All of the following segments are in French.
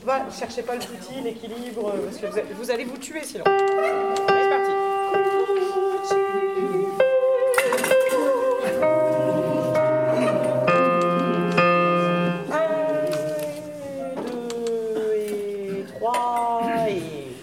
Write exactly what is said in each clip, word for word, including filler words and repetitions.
Va, cherchez pas le petit, l'équilibre, parce que vous allez, vous allez vous tuer sinon. Allez, c'est parti. Un, deux et trois et...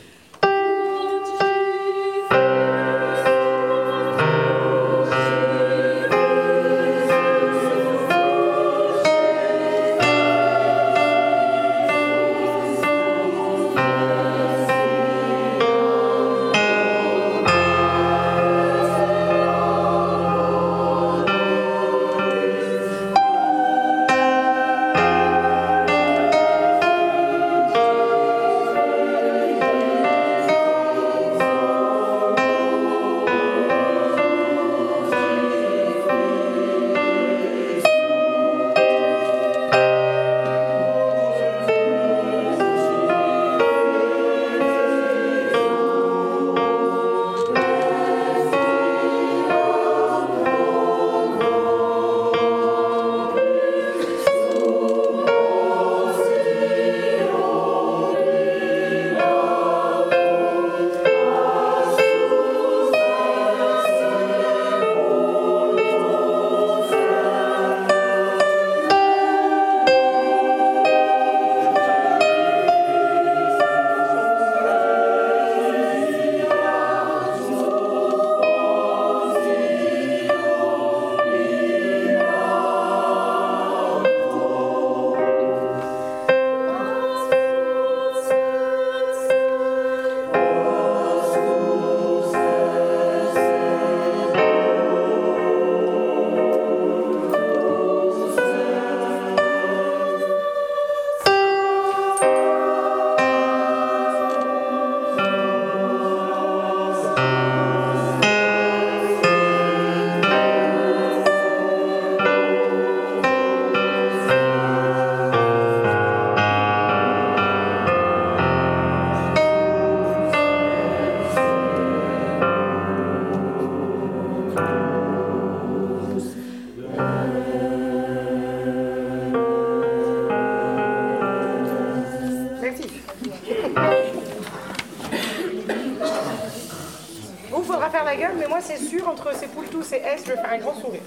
Faire la gueule, mais moi c'est sûr, entre ces poules tous et S, je vais faire un grand sourire.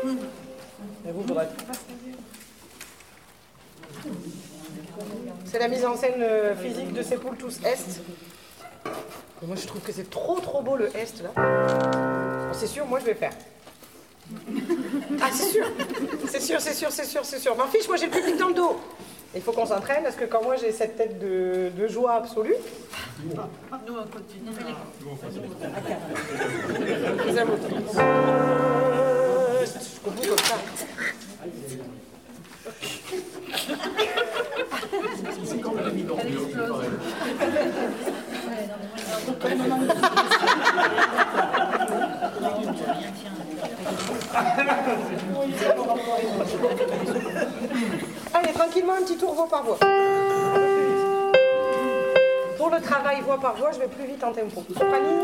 Et vous, faudra... C'est la mise en scène physique de ces poules tous Est. Et moi je trouve que c'est trop trop beau le Est là. Bon, c'est sûr, moi je vais faire. Ah c'est sûr, c'est sûr, c'est sûr, c'est sûr, c'est sûr. M'en fiche, moi j'ai le public dans le dos. Il faut qu'on s'entraîne parce que quand moi j'ai cette tête de, de joie absolue. Nous on continue. Les amotrices. Jusqu'au bout comme ça. C'est quand même mis dans le mur, pareil. Allez, tranquillement, un petit tour voix par voix. Pour le travail voix par voix, je vais plus vite en tempo. Soprano.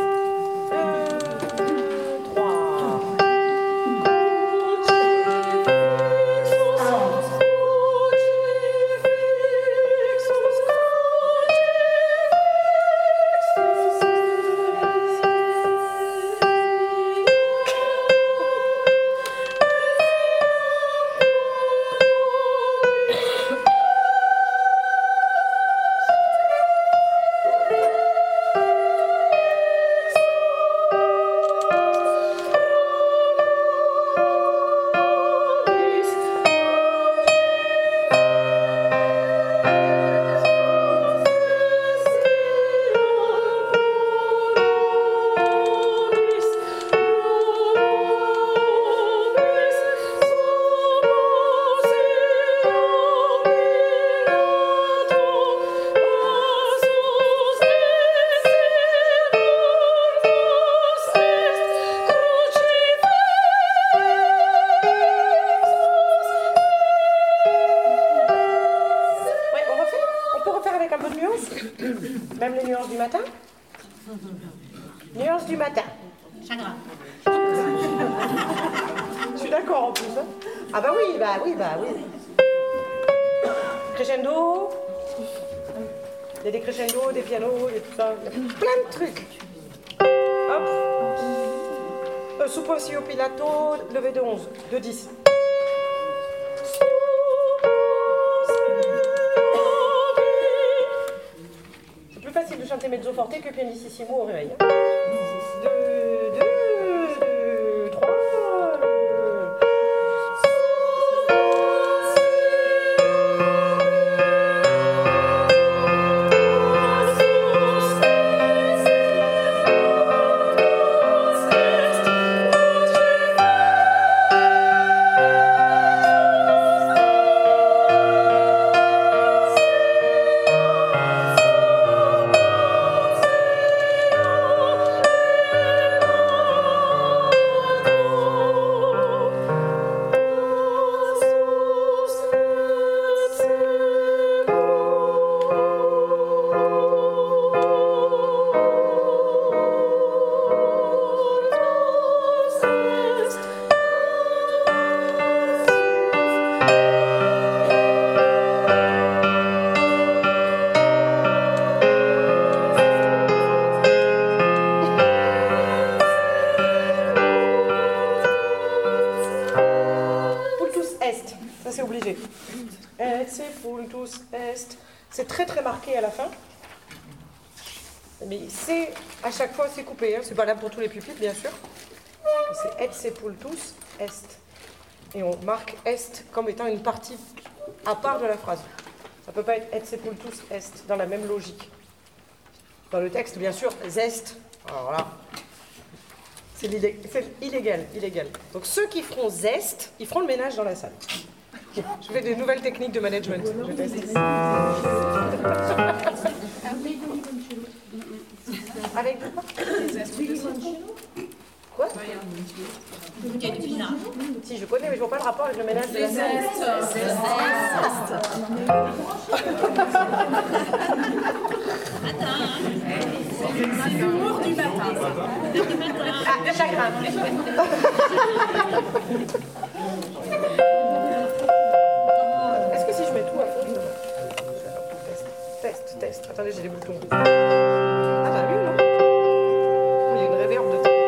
Même les nuances du matin? Nuances du matin. Chagrin. Je suis d'accord en plus. Hein. Ah bah oui, bah oui, bah oui. crescendo. Il y a des crescendo, des pianos, et tout ça. Il y a plein de trucs. Hop. Euh, Supposio pilato, levé de onze, de dix. C'est plus facile de chanter mezzo forte que pianissimo au réveil. Deux, deux, deux, trois. C'est très très marqué à la fin, mais c'est à chaque fois c'est coupé, hein. C'est valable pour tous les pupitres bien sûr. C'est et sepultus est, et on marque est comme étant une partie à part de la phrase. Ça ne peut pas être et sepultus est dans la même logique. Dans le texte bien sûr zest, alors là c'est illégal, illégal. Donc ceux qui feront zest, ils feront le ménage dans la salle. Je fais des nouvelles techniques de management. Je teste. Avec du quoi? Quoi? Il y a du pinard. Si, je connais, mais je vois pas le rapport avec le ménage de la salle. C'est l'humour du matin. Ah, le chagrin. Est-ce que si je mets tout à fond, test, test, test. Attendez, j'ai les boutons. Ah bah oui, non? Il y a une réverb de temps.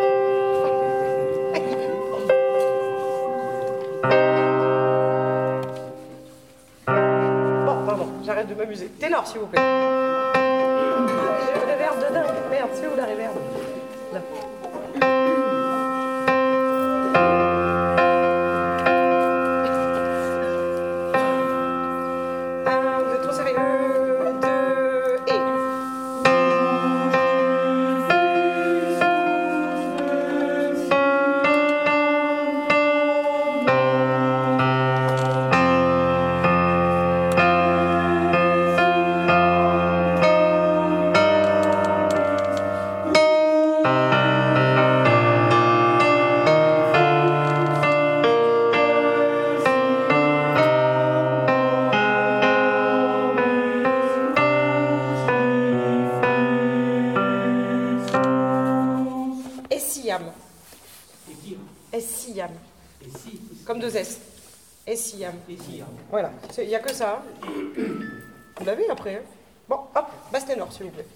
Bon, pardon, j'arrête de m'amuser. Ténor, s'il vous plaît. J'ai une réverb de dingue. Merde, c'est où la réverb? Là. Essiam. Comme deux S. Essiam. Voilà, il n'y a que ça. Vous l'avez après. Hein. Bon, hop, basse ténor, s'il vous plaît.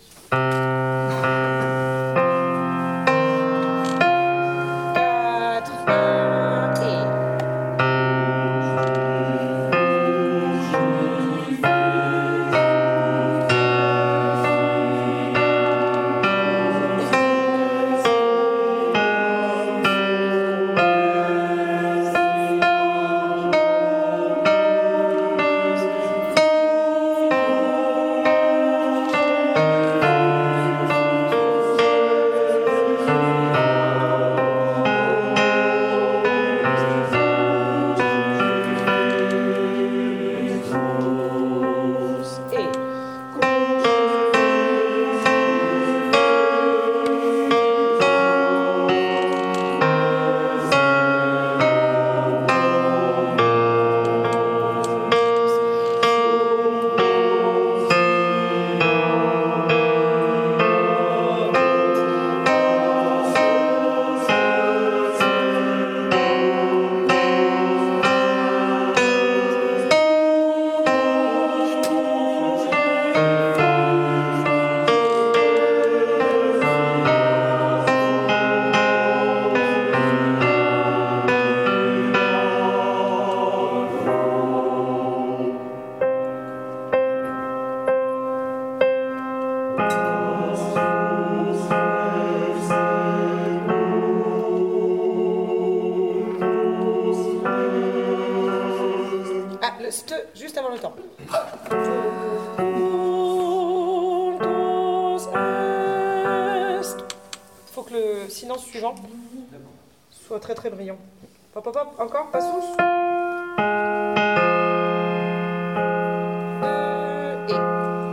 juste avant le temps. Il faut que le silence suivant soit très très brillant. Hop, hop, hop, encore, pas sous. Deux, et.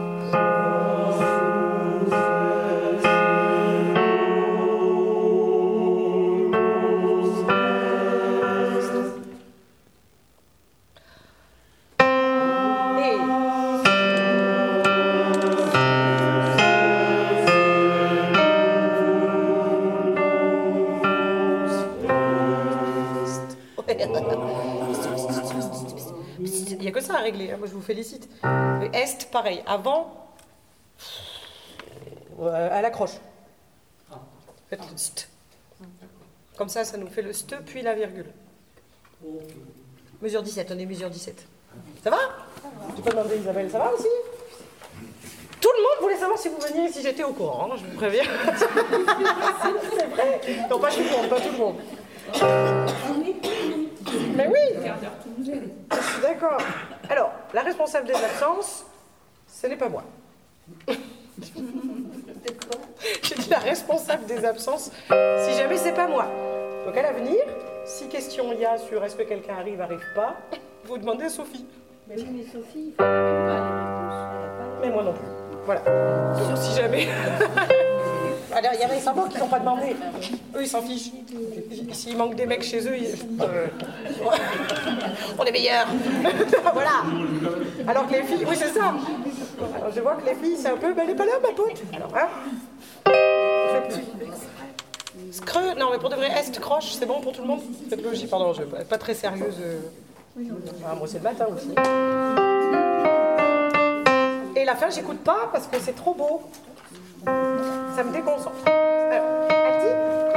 Il n'y a que ça à régler, hein. Moi je vous félicite. Le est, pareil, avant, euh, à l'accroche. Faites le st. Comme ça, ça nous fait le st, puis la virgule. Mesure dix-sept, on est mesure dix-sept. Ça va? Je peux demander Isabelle, ça va aussi? Tout le monde voulait savoir si vous veniez, si j'étais au courant, hein, je vous préviens. C'est vrai. Non, pas tout le monde, pas tout le monde. Mais oui, je suis d'accord. Alors, la responsable des absences, ce n'est pas moi. J'ai dit la responsable des absences, si jamais c'est pas moi. Donc à l'avenir, si question il y a sur est-ce que quelqu'un arrive, arrive pas, vous demandez à Sophie. Mais oui, mais Sophie, il ne fait même pas les réponses. Elle a pas... Mais moi non plus. Voilà. Donc si jamais... Alors, il y en a des sabots qui n'ont pas demandé. Eux, ils s'en fichent. S'il manque des mecs chez eux, ils... euh... on est meilleurs. Voilà. Alors que les filles, oui, c'est ça. Alors, je vois que les filles, c'est un peu, ben, elle n'est pas là, ma pote. Alors, hein. Screux, non, mais pour de vrai, est, croche, c'est bon pour tout le monde? Faites-le aussi, pardon, je suis pas très sérieuse. Ah, moi, c'est le matin aussi. Et la fin, j'écoute pas parce que c'est trop beau. Ça me déconcentre. Alors, Alti.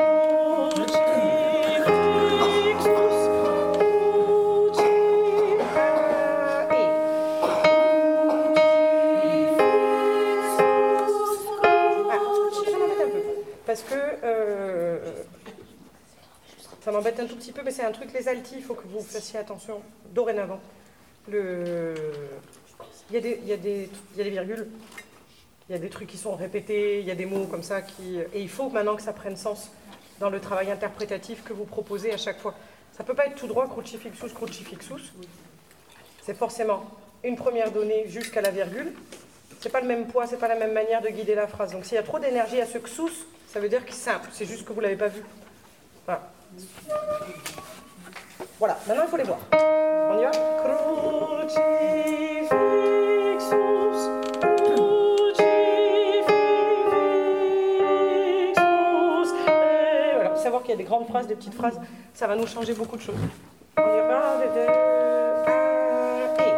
Ça m'embête un peu. Parce que euh, ça m'embête un tout petit peu, mais c'est un truc, les altis, il faut que vous fassiez attention dorénavant. Le... Il y a des, il y a des, il y a des virgules. Il y a des trucs qui sont répétés, il y a des mots comme ça qui... Et il faut maintenant que ça prenne sens dans le travail interprétatif que vous proposez à chaque fois. Ça ne peut pas être tout droit, crucifixus, crucifixus. C'est forcément une première donnée jusqu'à la virgule. C'est pas le même poids, c'est pas la même manière de guider la phrase. Donc s'il y a trop d'énergie à ce xus, ça veut dire que c'est simple, c'est juste que vous ne l'avez pas vu. Voilà. Voilà, maintenant il faut les voir. On y va? Crucifixus. Savoir qu'il y a des grandes phrases, des petites phrases, ça va nous changer beaucoup de choses. On y va, de deux, un, et.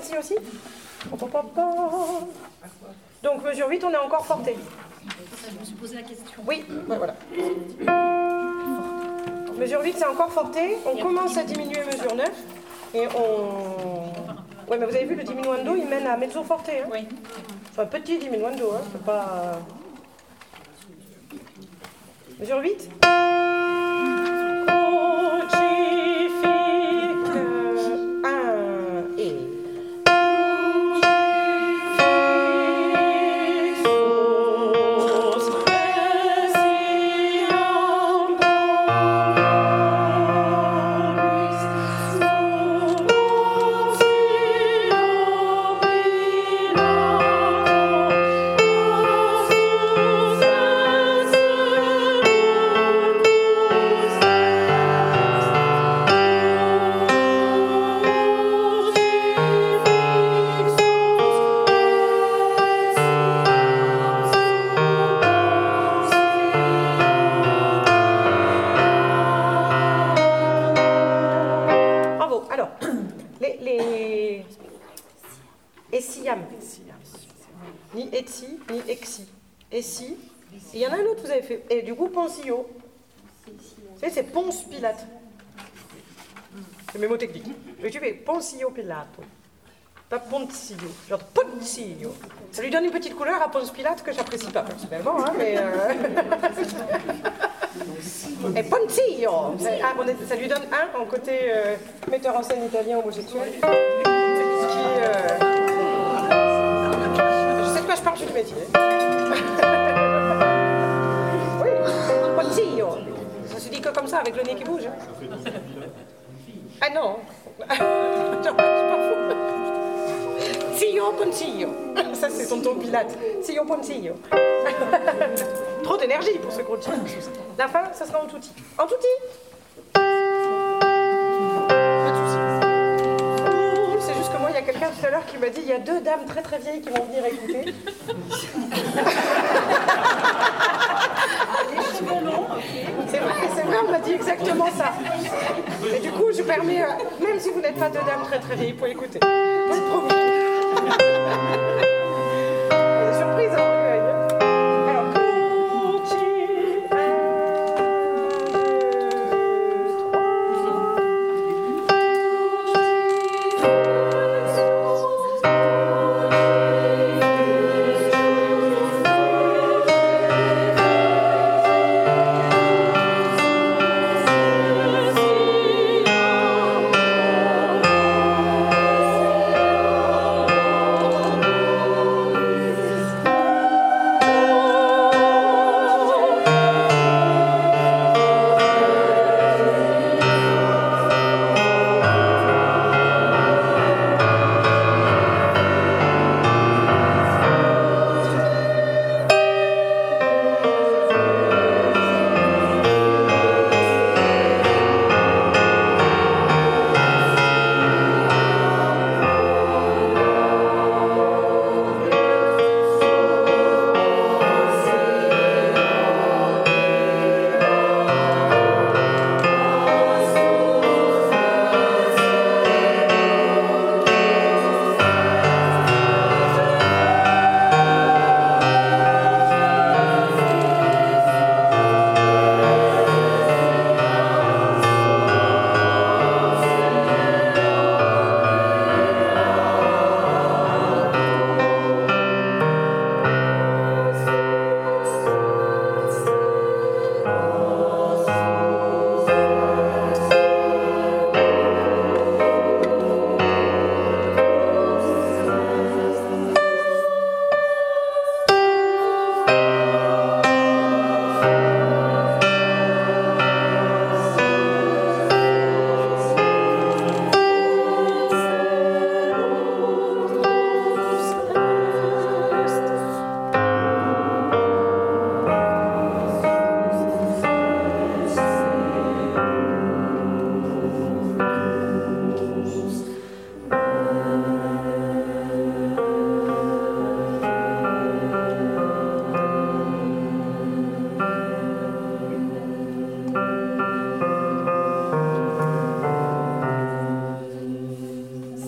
Donc mesure huit, on est encore porté. posais la question. Oui, ouais, voilà. Mesure huit, c'est encore forté. On commence à diminuer mesure neuf. Et on... Ouais, mais vous avez vu, le diminuendo, il mène à mezzo forte. Hein. Oui. C'est un petit diminuendo, hein. C'est pas... Mesure huit. Ni etsi, ni exi. Essi. Il y en a un autre, vous avez fait. Et du coup, Poncio. Vous savez, c'est Ponce Pilate. C'est mes mots techniques. Mais tu fais Poncio Pilato. Pas Poncio. Genre Poncio. Ça lui donne une petite couleur à Ponce Pilate que j'apprécie pas personnellement, hein, mais. Euh... Et Poncio. Ah, ça lui donne un en côté euh, metteur en scène italien homosexuel. Qui. Euh... Je parle du métier. Oui, Poncio. Ça se dit que comme ça, avec le nez qui bouge. Ah non. Non, c'est pas fou. Sio Poncio. Ça, c'est tonton Pilate. Sio Poncio. Trop d'énergie pour ce gros chien. La fin, ça sera en tutti. En tutti. C'est juste que moi, il y a quelqu'un tout à l'heure qui m'a dit il y a deux dames très très vieilles qui vont venir écouter. C'est vrai, c'est vrai, on m'a dit exactement ça. Et du coup, je permets, euh, même si vous n'êtes pas deux dames très très vieilles, pour écouter. Pas de problème. Surprise en recueil. Alors,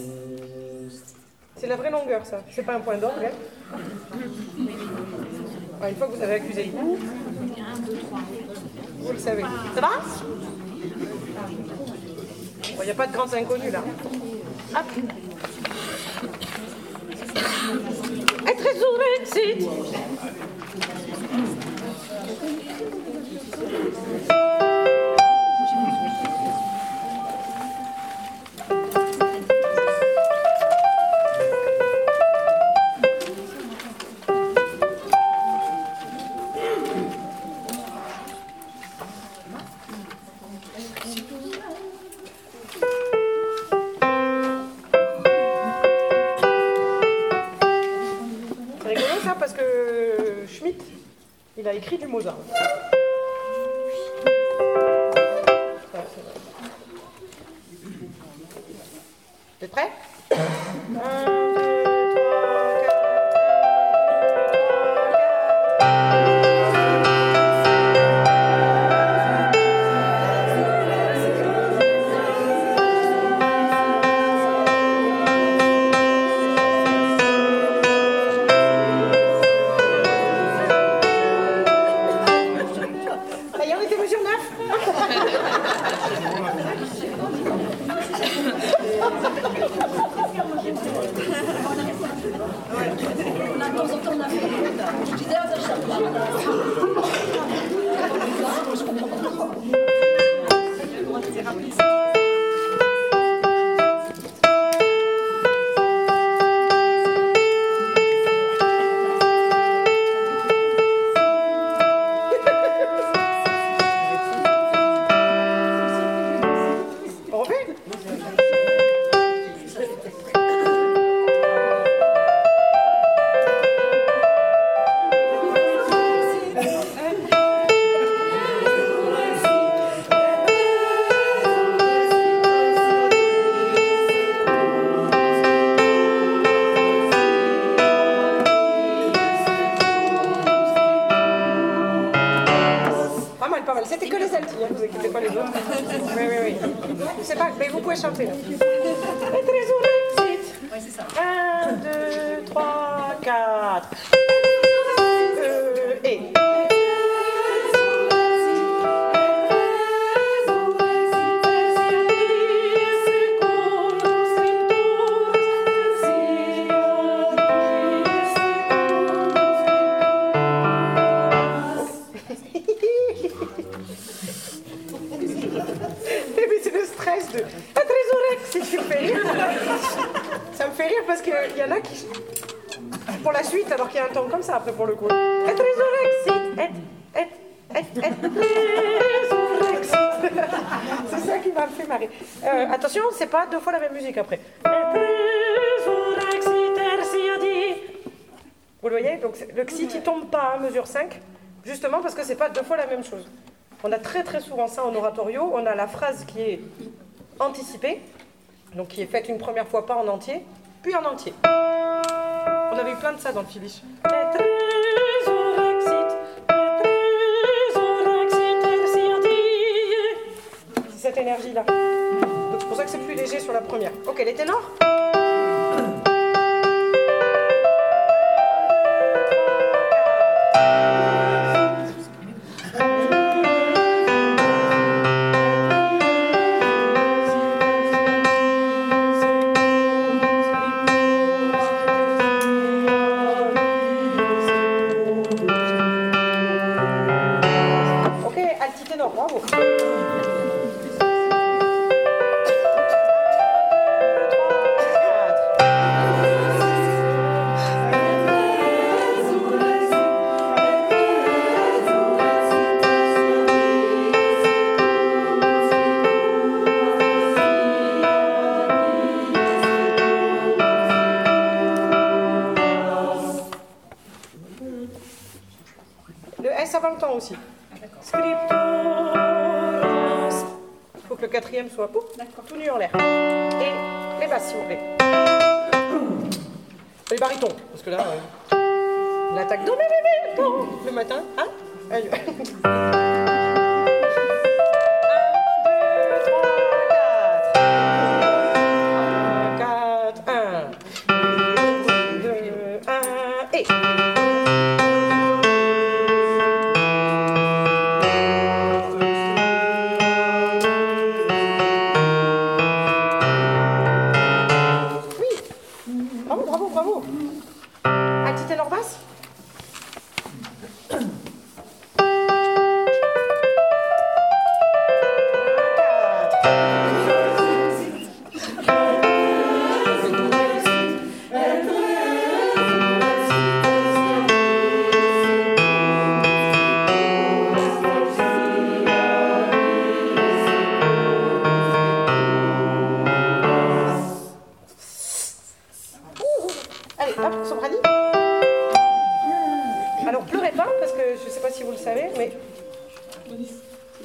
c'est la vraie longueur, ça. C'est pas un point d'orgue. Hein. Enfin, une fois que vous avez accusé le coup, vous le savez. Ça va? Il n'y a pas de grands inconnus là. Hop. Être résurrected. Parce que Schmitt, il a écrit du Mozart. Vous êtes prêts? C'était que les altis, hein, vous inquiétez pas les autres. Oui, oui, oui. Je sais pas, mais vous pouvez chanter là. Oui, c'est ça. un, deux, trois, quatre. Euh, et. De... Ah, si tu me fais rire. Ça me fait rire parce qu'il y en a qui... Pour la suite, alors qu'il y a un ton comme ça après pour le coup. Être résurrexite. C'est ça qui m'a fait marrer. Euh, attention, c'est pas deux fois la même musique après. Vous le voyez? Donc le xit qui tombe pas à mesure cinq, justement parce que c'est pas deux fois la même chose. On a très très souvent ça en oratorio. On a la phrase qui est anticipée, donc qui est faite une première fois pas en entier, puis en entier. On avait eu plein de ça dans le Philish. C'est cette énergie-là. Donc c'est pour ça que c'est plus léger sur la première. Ok, les ténors? Bravo. Le S avant le temps aussi. Il faut que le quatrième soit pouf, tout nu en l'air. Et les basses, s'il vous plaît. Les barytons, parce que là, euh, l'attaque do, le matin, hein? Allez.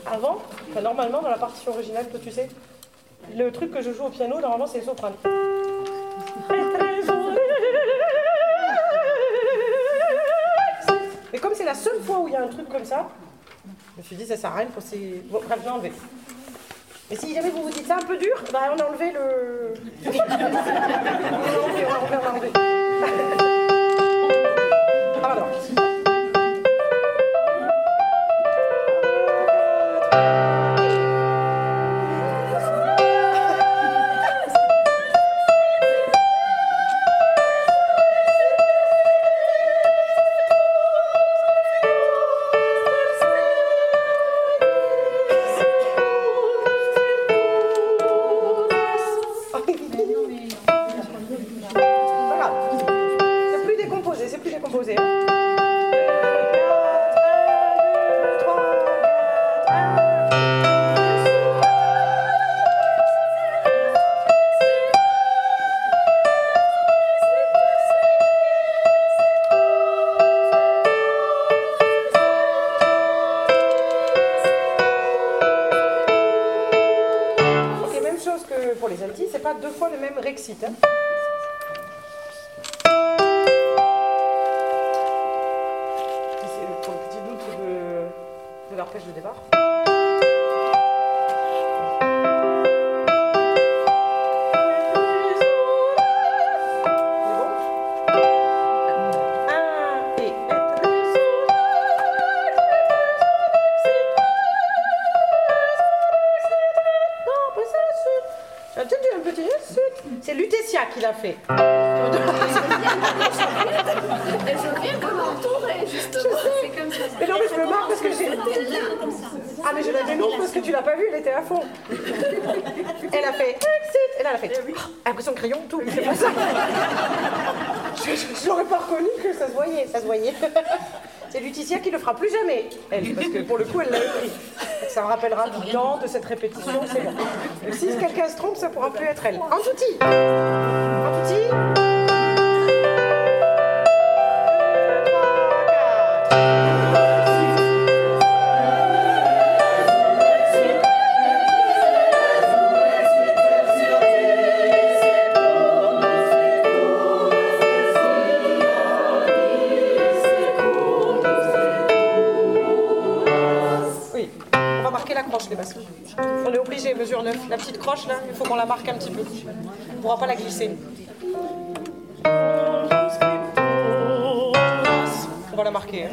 avant, enfin, normalement dans la partition originale, toi tu sais, le truc que je joue au piano, normalement c'est le soprano. Mais comme c'est la seule fois où il y a un truc comme ça, je me suis dit ça sert à rien pour ces... Bon, bref, je vais enlever. Et si jamais vous vous dites c'est un peu dur, bah on a enlevé le... on a enlevé, on a enlevé, on a enlevé. Ah bah non. Deux fois le même rexite. Hein. C'est pour le petit doute de, de l'arpège de départ. C'est Lutetia qui l'a fait. Et je viens de m'entourer, justement. C'est comme ça. Mais non, mais je me marre parce que j'ai... Ah, mais je la dénonce parce que tu l'as pas vue, elle était à fond. Elle a fait exit, et là elle a fait impression de crayon, tout. C'est pour ça. Je, je, je l'aurais pas reconnu que ça se voyait, ça se voyait. C'est Lutetia qui le fera plus jamais, elle, parce que pour le coup, elle l'a écrit. Ça me rappellera du temps de cette répétition, c'est bon. Et si quelqu'un se trompe, ça pourra plus être elle. En touti. En touti. On est obligé, mesure neuf. La petite croche là, il faut qu'on la marque un petit peu. On ne pourra pas la glisser. On va la marquer. Hein.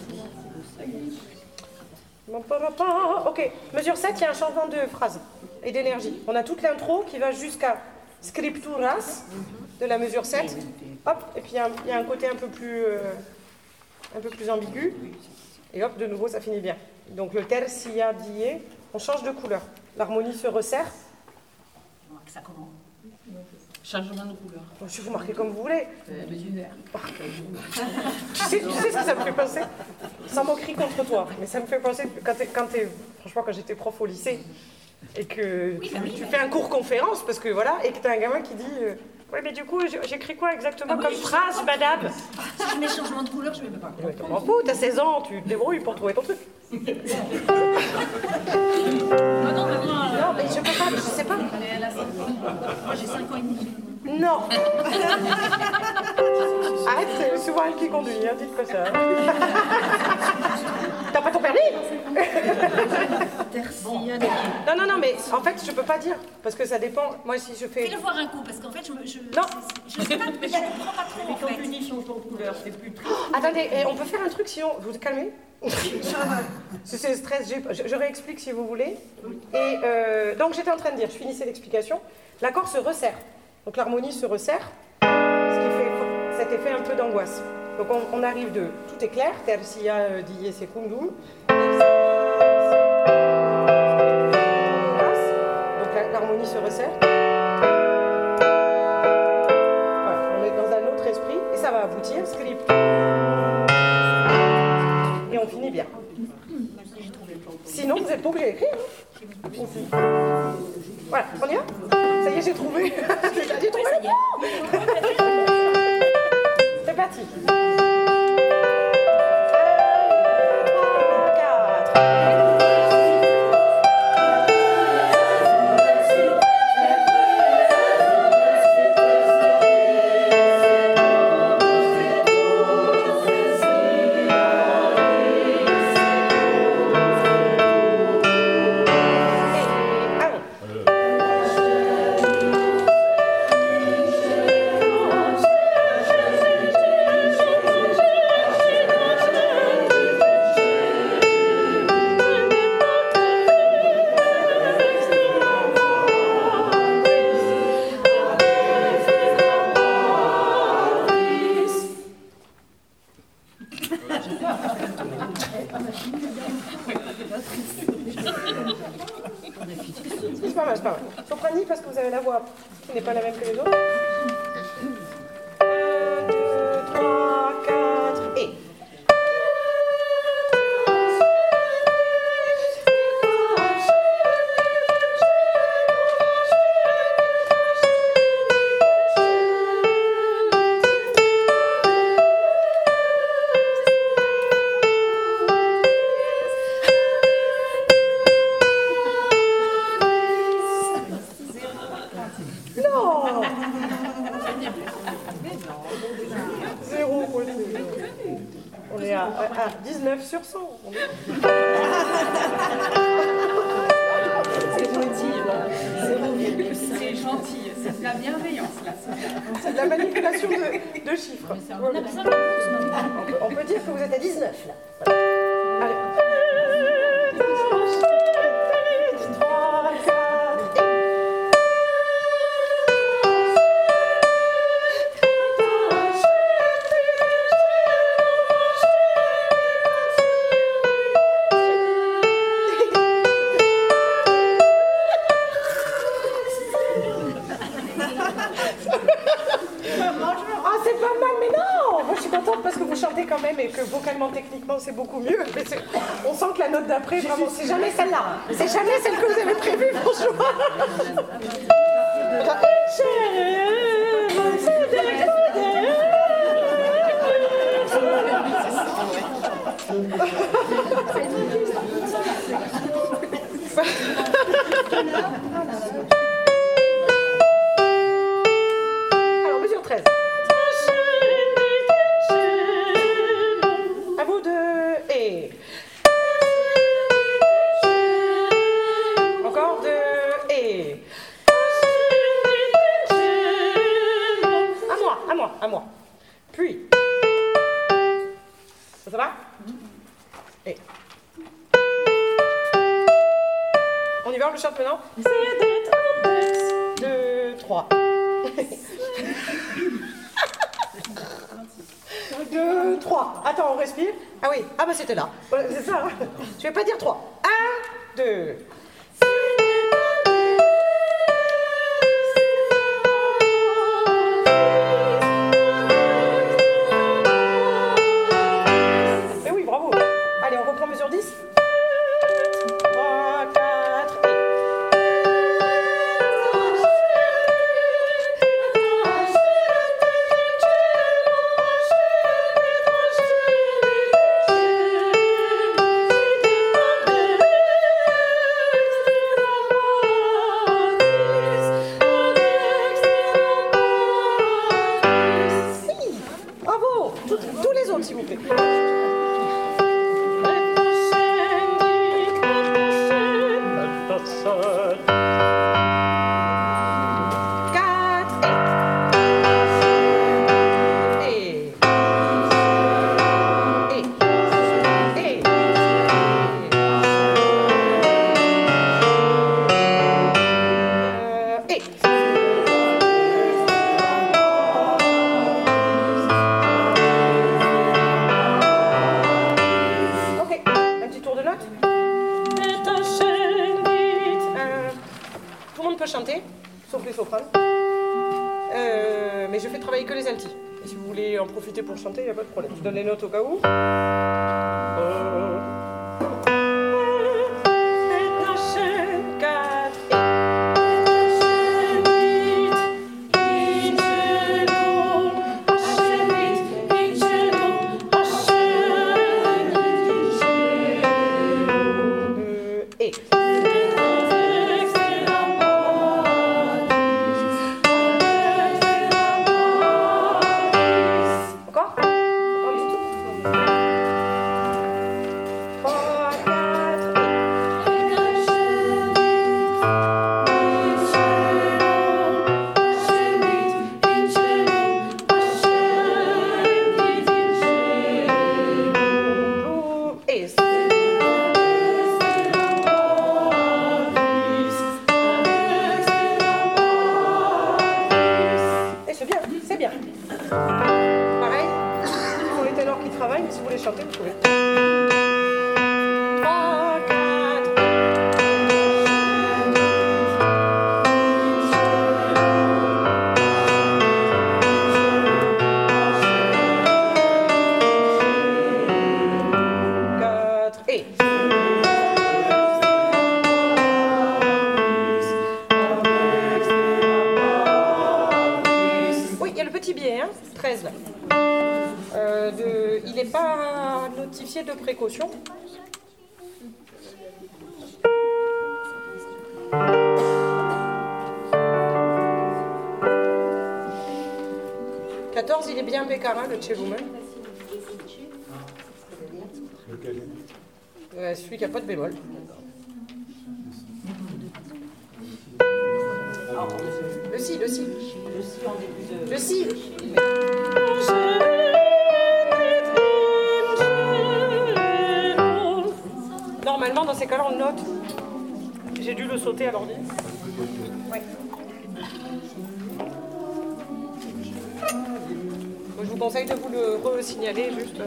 Ok, mesure sept, il y a un changement de phrase et d'énergie. On a toute l'intro qui va jusqu'à scripturas de la mesure sept. Hop, et puis il y, y a un côté un peu plus, euh, un peu plus ambigu. Et hop, de nouveau, ça finit bien. Donc le tercia die, on change de couleur. L'harmonie se resserre. Ça comment? Changement de couleur. Donc, si vous marquez comme vous voulez. Euh, le vert. tu, sais, tu sais ce que ça me fait penser? Sans moquerie contre toi, mais ça me fait penser quand t'es, quand t'es, franchement, quand j'étais prof au lycée et que oui, tu, oui, tu oui. fais un cours conférence, parce que voilà, et que t'as un gamin qui dit. Euh, Oui, mais du coup, j'écris quoi exactement ah, comme oui, phrase, madame? Si je mets changement de couleur, je ne vais pas. Mais t'en fous, t'as seize ans, tu te débrouilles pour trouver ton truc. non, non, mais moi... Euh... Non, mais je peux pas, je sais pas. Mais elle a cinq ans. Moi, j'ai cinq ans et demi. Non. Arrête, c'est souvent elle qui conduit, hein, dites pas ça. T'as pas ton permis? Non, non, non, mais en fait, je peux pas dire, parce que ça dépend. Moi, si je fais... Fais-le voir un coup, parce qu'en fait, je... je non. Je sais pas, mais je comprends pas trop, en fait. Quand tu dis changement de couleur, c'est plus triste. Attendez, on peut faire un truc, sinon... Vous vous calmez? C'est le stress, je, je réexplique si vous voulez. Et euh, donc, j'étais en train de dire, je finissais l'explication, l'accord se resserre. Donc, l'harmonie se resserre, ce qui fait cet effet un peu d'angoisse. Donc, on, on arrive de... Tout est clair, tercia die secundum. Donc, l'harmonie se resserre. Voilà, on est dans un autre esprit, et ça va aboutir, script. Et on finit bien. Sinon, vous n'êtes pas obligé d'écrire. Voilà, on y va? Ça y est, j'ai trouvé. J'ai trouvé le mot. C'est parti. un, deux, trois, quatre. C'est pas mal, c'est pas mal. Soprani, parce que vous avez la voix qui n'est pas la même que les autres. un, deux, trois, quatre, et... On est à, à, à dix-neuf sur cent. On est... C'est gentil, c'est gentil, c'est de la bienveillance là. C'est de la manipulation de, de chiffres. On a besoin de plus maintenant. On peut, on peut dire que vous êtes à dix-neuf là. Voilà. Allez. trois, quatre, et... Parce que vous chantez quand même et que vocalement, techniquement, c'est beaucoup mieux. Mais on sent que la note d'après, vraiment, c'est jamais celle-là. C'est jamais celle que vous avez prévue, franchement. Alors, mesure treize. Et encore deux et à moi, à moi, à moi. Puis ça, ça va? Et on y va, on le chante maintenant. Deux, trois. Deux, trois. Attends, on respire. Ah oui, ah bah c'était là. C'est ça. Je vais pas dire trois. Un, deux. Et oui, bravo. Allez, on reprend mesure dix. trois, quatre, et... s'il vous plaît. Chanter, sauf les sopranes. Euh, mais je fais travailler que les altis. Et si vous voulez en profiter pour chanter, il n'y a pas de problème. Je donne les notes au cas où. Euh... combien? treize là. Euh, de, il n'est pas notifié de précaution. quatorze, il est bien Béccara, le Chevumen. Euh, celui qui n'a pas de bémol. Le si, le si. Le si en début de... Le si. Normalement, dans ces cas-là, on note. J'ai dû le sauter à l'ordi. Ouais. Moi, je vous conseille de vous le re-signaler juste. Euh...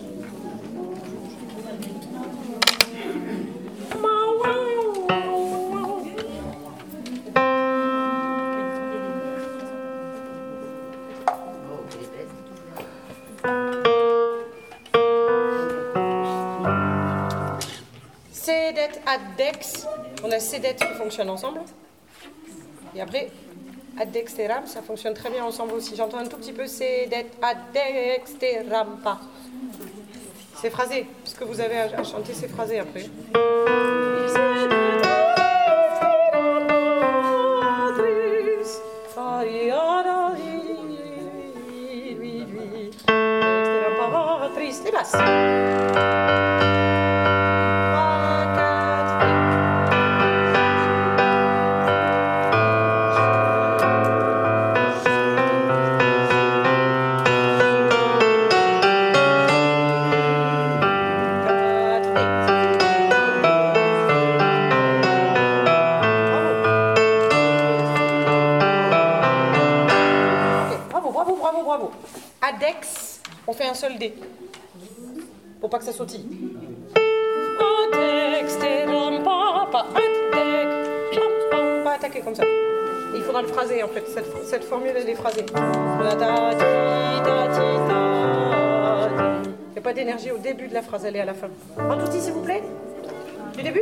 Cedet addex, on a cedet qui fonctionne ensemble. Et après, addexteram, ça fonctionne très bien ensemble aussi. J'entends un tout petit peu cedet addexteram pas. C'est phrasé. Ce que vous avez à chanter, c'est phrasé après. Les basses. Addex, on fait un seul D. Pour pas que ça sautille. Addex, pas addex, pas attaquer comme ça. Et il faudra le phraser en fait. Cette, cette formule elle est phrasée. Il n'y a pas d'énergie au début de la phrase, elle est à la fin. En tout s'il vous plaît. Du début.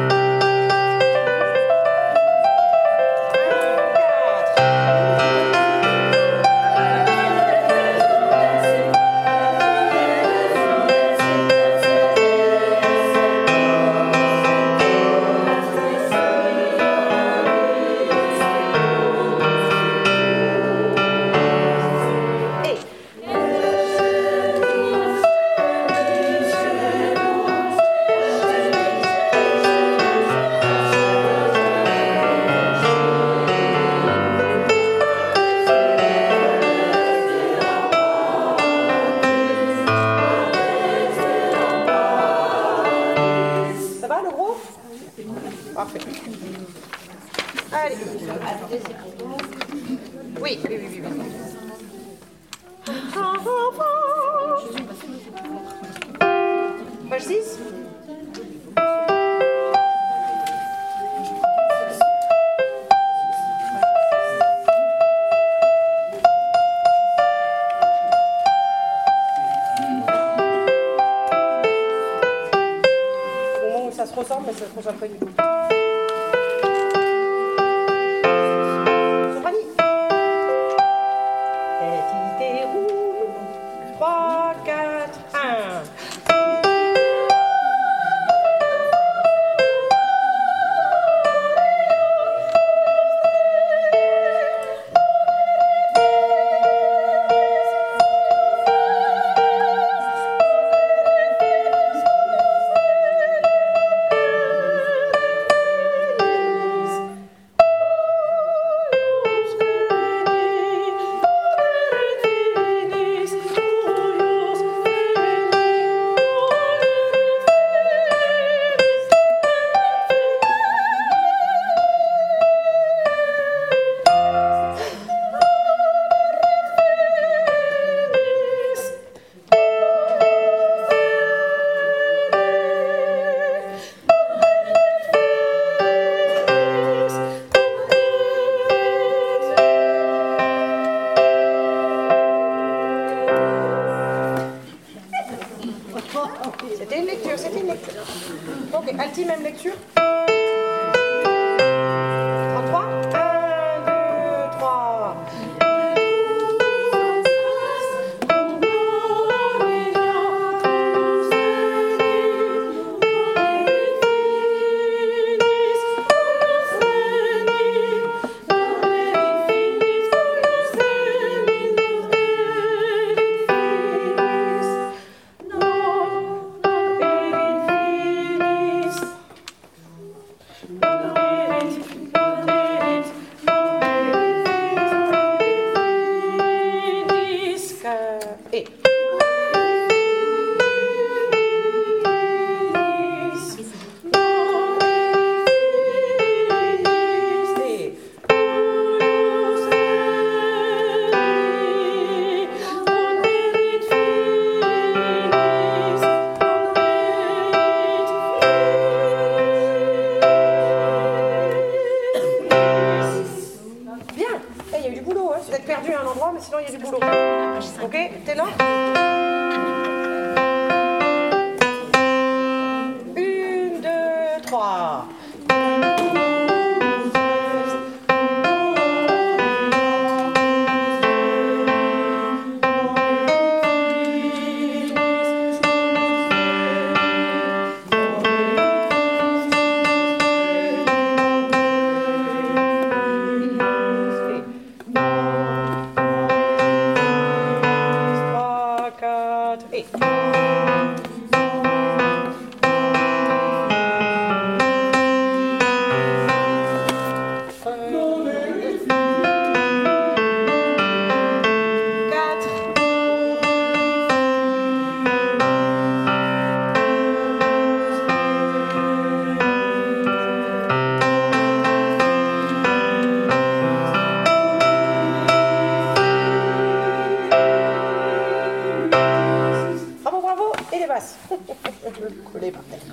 Parfait. Allez. Oui, oui, oui, oui. Page six. Au moment où ça se ressemble, mais ça se ressemble pas du tout. trois, quatre, un. être perdu à un endroit, mais sinon il y a du boulot. Ok, ténor. Une, deux, trois. Coller par terre.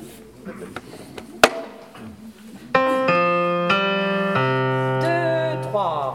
Deux, trois.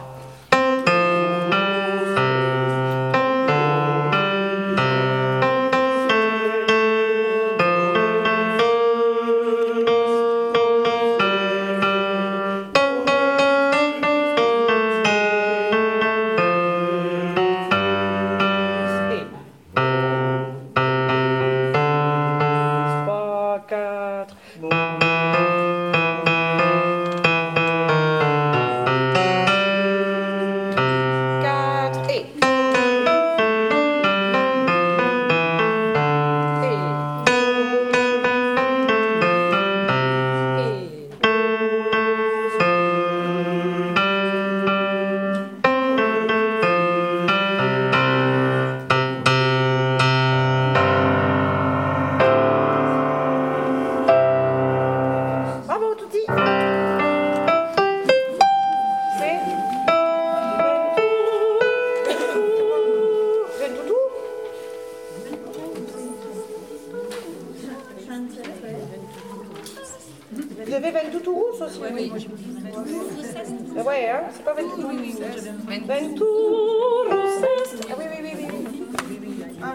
Vous avez Ventoutou Rousse aussi? Oui. Ouais, hein, c'est pas Ventoutou. Ventoutou Rousse. Ah oui, oui, oui, oui. Ah.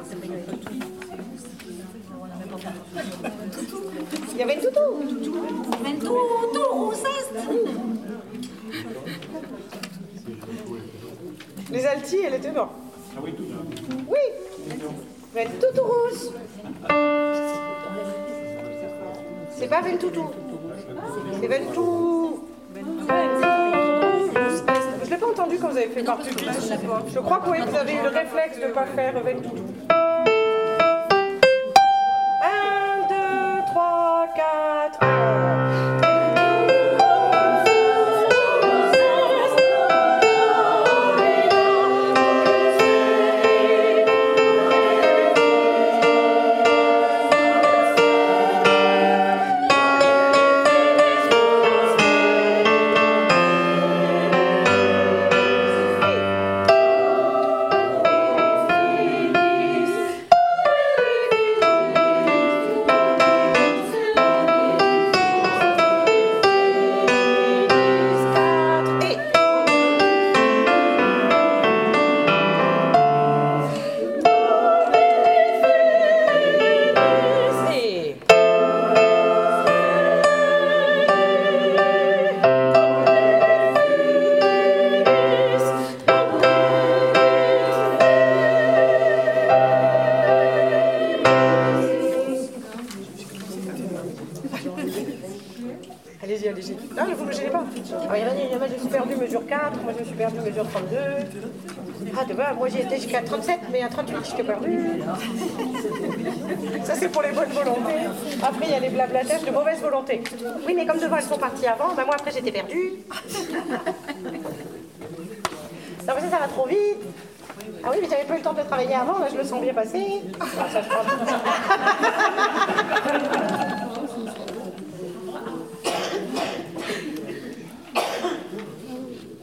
Il y a Ventoutou. Ventoutou Rousse. Les altis, elle était morte. Ah oui, tout. Oui. Ventoutou Rousse. C'est pas Ventoutou. C'est Ventou. Je l'ai pas entendu quand vous avez fait partie. Je crois que oui, vous avez eu le réflexe de ne pas faire Ventoutou. Un, deux, trois, quatre. Allez-y, allez-y. Non, ne vous me gênez pas. Alors, il y en a, il y en a, je suis perdu mesure quatre, moi je suis perdu mesure trente-deux. Ah, de bas, moi j'ai été jusqu'à trente-sept, mais à trente-huit, j'étais perdu. Ça, c'est pour les bonnes volontés. Après, il y a les blablatages de mauvaise volonté. Oui, mais comme devant, elles sont parties avant, ben moi, après, j'étais perdue. Non, mais ça, ça va trop vite. Ah oui, mais j'avais pas eu le temps de travailler avant, là, je le sens bien passer. Ah, ça, je crois.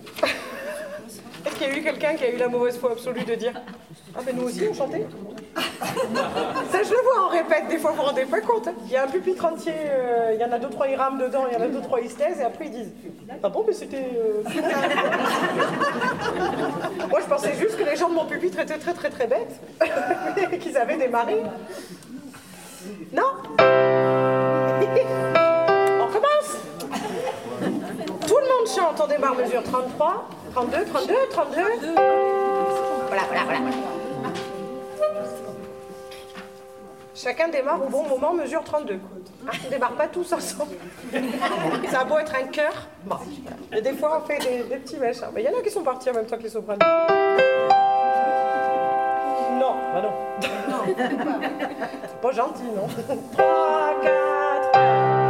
Est-ce qu'il y a eu quelqu'un qui a eu la mauvaise foi absolue de dire « Ah ben nous aussi on chantait ?» Ça, je le vois, on répète, des fois, vous vous rendez pas compte. Hein. Il y a un pupitre entier, euh, il y en a deux, trois, ils rament dedans, il y en a deux, trois, ils se taisent, et après, ils disent « Ah bon, mais c'était... Euh... » Moi, je pensais juste que les gens de mon pupitre étaient très, très, très bêtes, et qu'ils avaient des maris. Non. On commence. Tout le monde chante, on démarre mesure trente-trois, trente-deux, trente-deux, trente-deux. Voilà, voilà, voilà. Chacun démarre au bon moment, mesure trente-deux. Hein, on ne démarre pas tous ensemble. Ça a beau être un chœur. Bon. Et des fois, on fait des, des petits mèches. Mais il y en a qui sont partis en même temps que les sopranos. Non, bah non. C'est pas gentil, non. trois, quatre,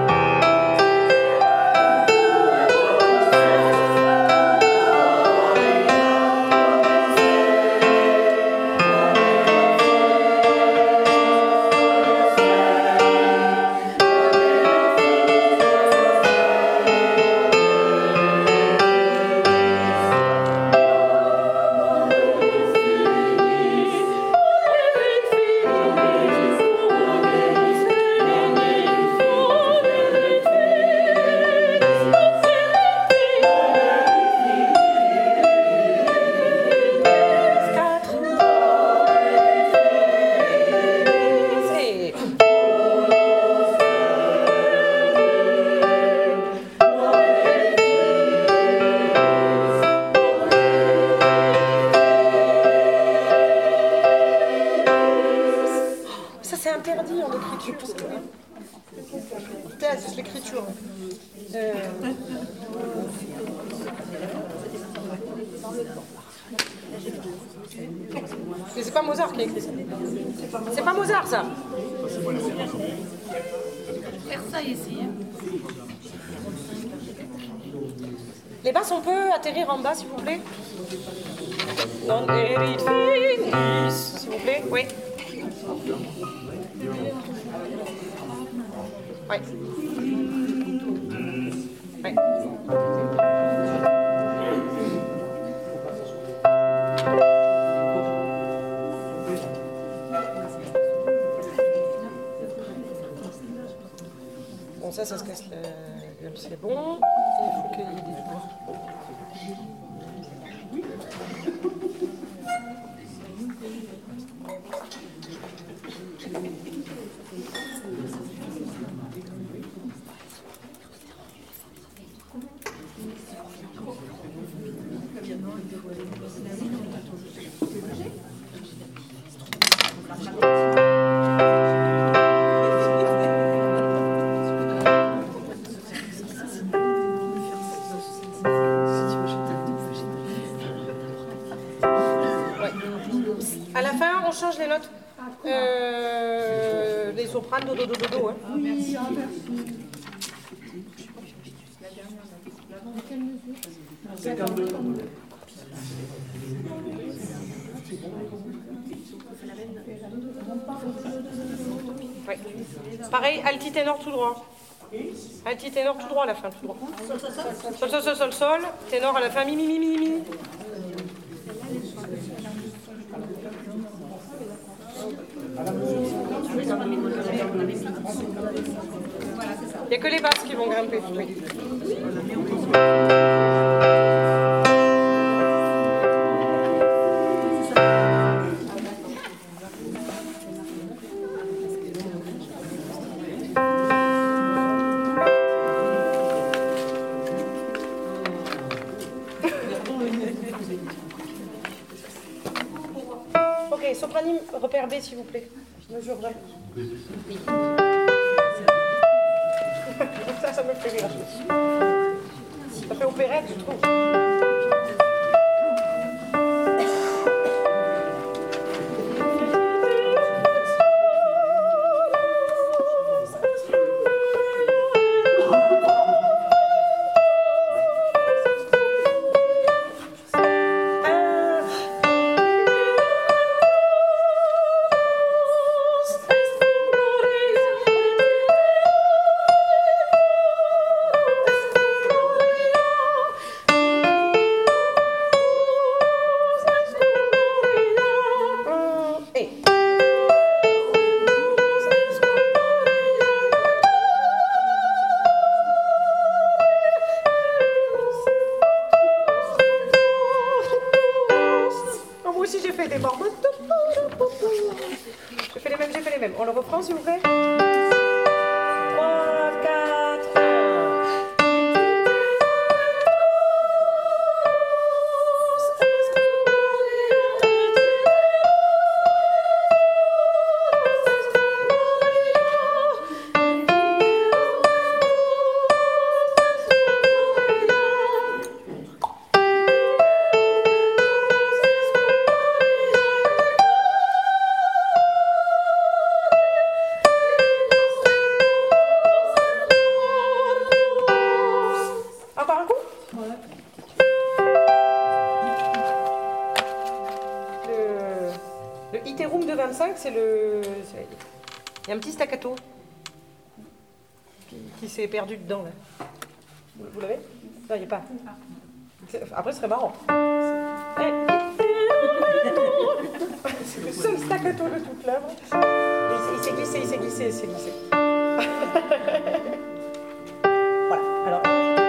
l'écriture. Euh... Mais c'est pas Mozart qui a écrit ça. C'est pas Mozart, ça. Versailles ici. Les basses, on peut atterrir en bas, s'il vous plaît. Non, s'il vous plaît, oui. Oui. Oui. Bon, ça, ça se casse la gueule, c'est bon. Il faut qu'il y ait des doigts. À la fin, on change les notes. Euh, les sopranes, do, do, do, do, do. Hein. Oui, cinquante-deux. Oui. Pareil, alti ténor tout droit. Alti ténor tout droit à la fin, tout droit. Sol, sol, sol, sol, sol. Ténor à la fin, mi, mi, mi, mi, mi. Il n'y a que les basses qui vont grimper. Oui. Ok, sopranime, repère B s'il vous plaît. Mesure vingt. Ça, ça me fait rire. Ça fait opérette, je trouve. fait des marmottes. J'ai fait les mêmes, j'ai fait les mêmes. On le reprend s'il vous plaît. trois, quatre, c'est le... Il y a un petit staccato qui, qui s'est perdu dedans, là. Vous, vous l'avez? Non, il n'y a pas. Après, ce serait marrant. C'est le seul staccato de toute l'œuvre. Il s'est glissé, il s'est glissé, il s'est glissé. Voilà, alors...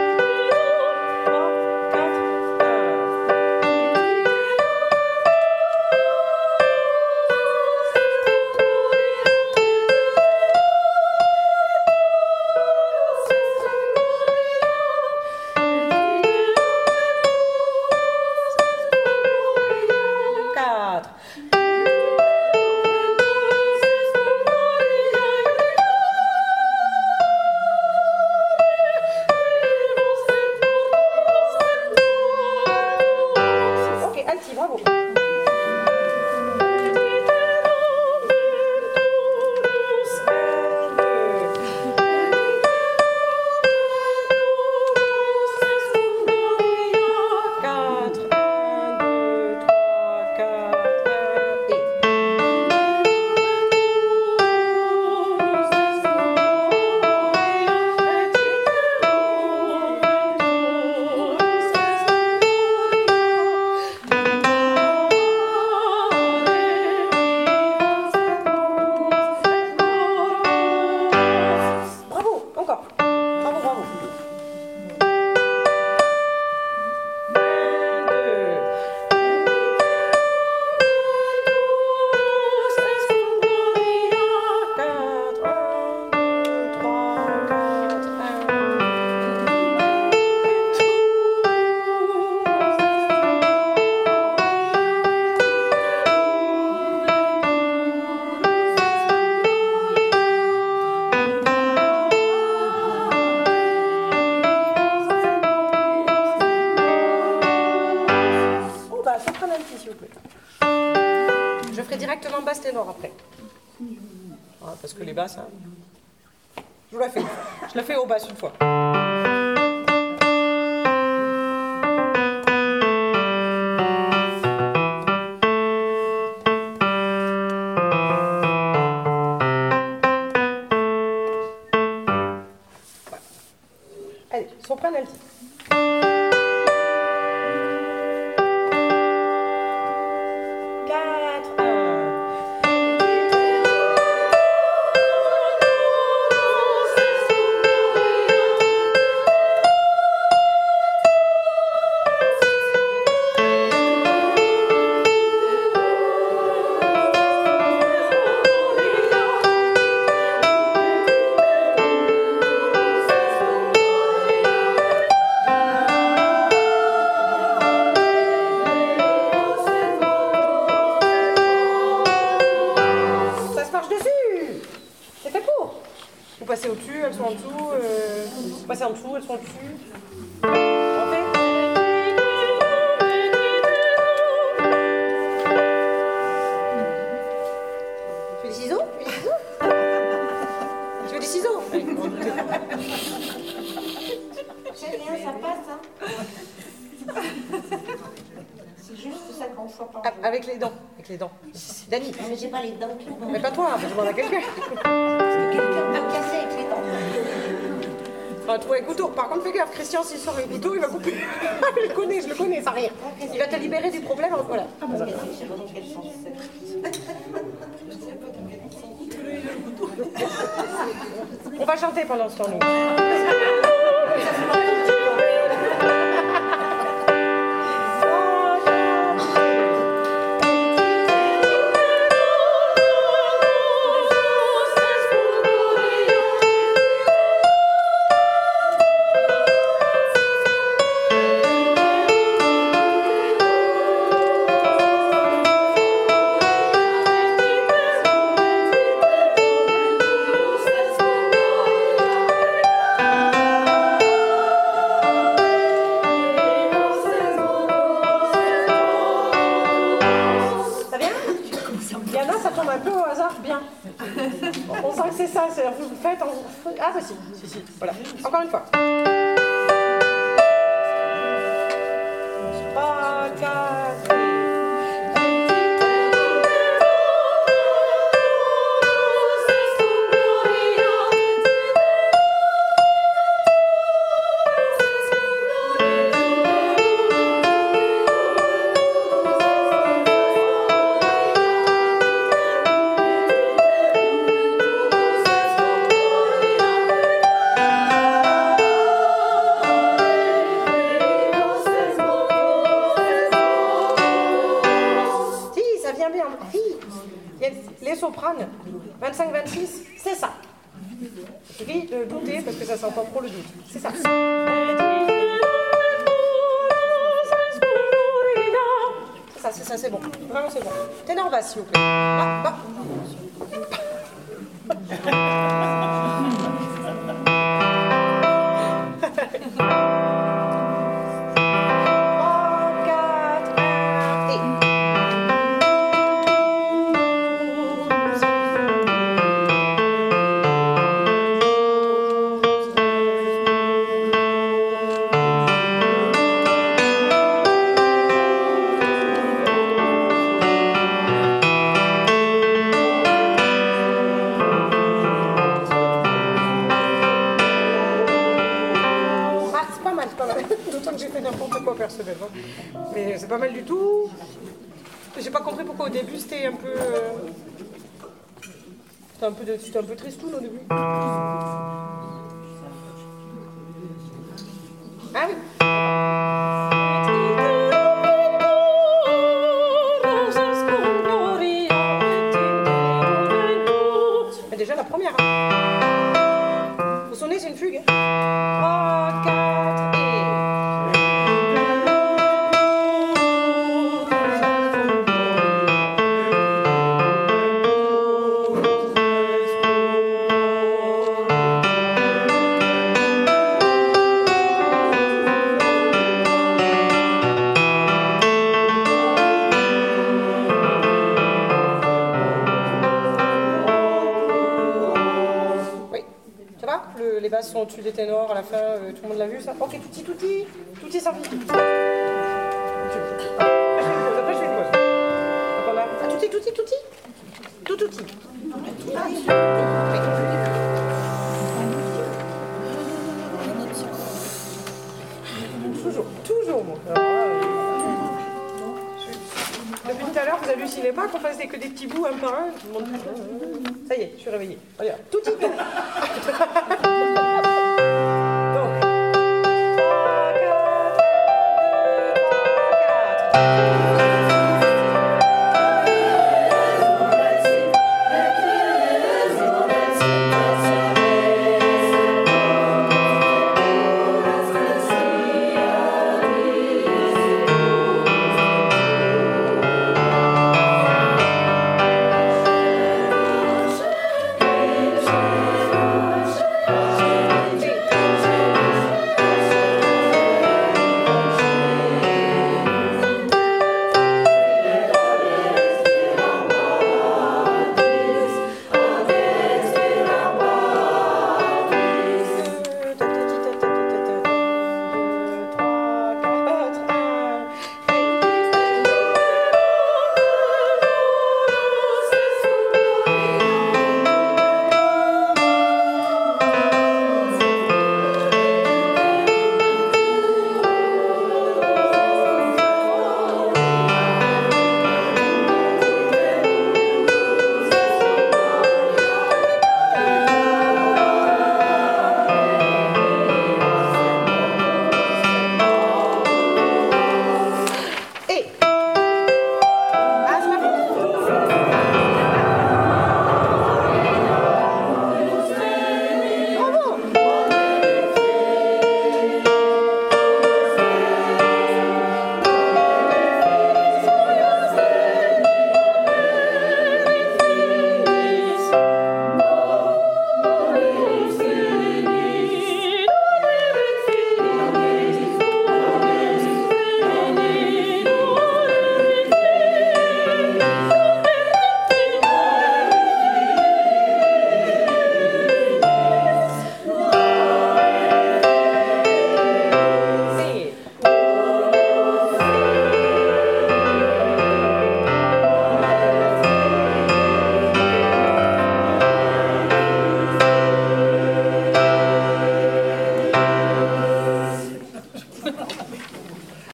Je ferai directement basse ténor après. Ah, parce que les basses, hein. Je vous la fais une fois. Je la fais aux basses une fois. Allez, soprano alti. Passer au-dessus, elles sont en dessous, euh, passer en dessous, elles sont au-dessus. On fait. Tu veux des ciseaux? Tu veux des ciseaux? Tu veux des ciseaux? C'est rien, ça passe, hein. C'est juste ça qu'on soit pas. Avec les dents, avec les dents. Dani. Mais j'ai pas les dents. Mais pas toi, je demande à quelqu'un. Quelqu'un m'a cassé avec les dents. On va trouver un couteau. Par contre, fais gaffe, Christian, s'il sort un couteau, il va couper. Je le connais, je le connais, ça rire. Il va te libérer du problème. Voilà. On va chanter pendant ce temps, nous. bien. On sent que c'est ça, c'est vous faites en... Ah bah si, si, si, voilà. Encore une fois. trois, quatre, les sopranes, vingt-cinq vingt-six, c'est ça. Il suffit de douter parce que ça s'entend trop le doute. C'est ça. C'est ça, c'est ça, c'est bon. Vraiment, c'est bon. Ténor basse, s'il vous plaît. Ah, bah. D'autant que j'ai fait n'importe quoi personnellement. Mais c'est pas mal du tout. J'ai pas compris pourquoi au début c'était un peu. Euh... C'était un peu, de... c'était un peu tristoun au début. Ah oui. Mais déjà la première. Vous sonnez, c'est une fugue. trois, quatre et. Les basses sont au-dessus des ténors à la fin, euh, tout le monde l'a vu ça. Ok, touti, touti, touti sans touti. Après je fais une pause. Donc on a ah, touti, touti, touti, tout touti. Toujours, toujours moi. Alors, euh, depuis tout à l'heure, vous hallucinez pas qu'on fasse que des petits bouts un par un. Tout le monde... Ça y est, je suis réveillée. Regarde, touti, tout. Thank you.